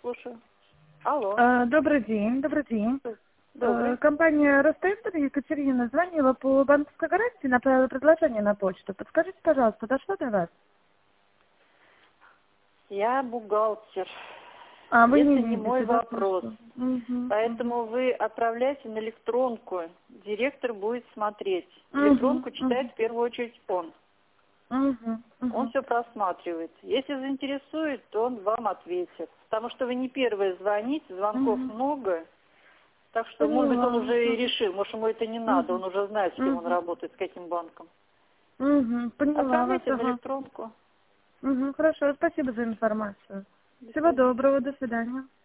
слушаю. Алло. Добрый день, добрый день. Добрый. Компания Ростендер, Екатерина звонила по банковской гарантии, направила предложение на почту. Подскажите, пожалуйста, дошло до вас? Я бухгалтер. Вы Это не не видите, мой да, вопрос. Поэтому вы отправляйте на электронку. Директор будет смотреть. Электронку читает в первую очередь он. Он все просматривает. Если заинтересует, то он вам ответит. Потому что вы не первые звоните, звонков много. Так что, может быть, он уже и решил. Может, ему это не надо. Он уже знает, с кем он работает, с каким банком. Поняла вас. Отправляйте на электронку. Хорошо, спасибо за информацию. Всего доброго, до свидания.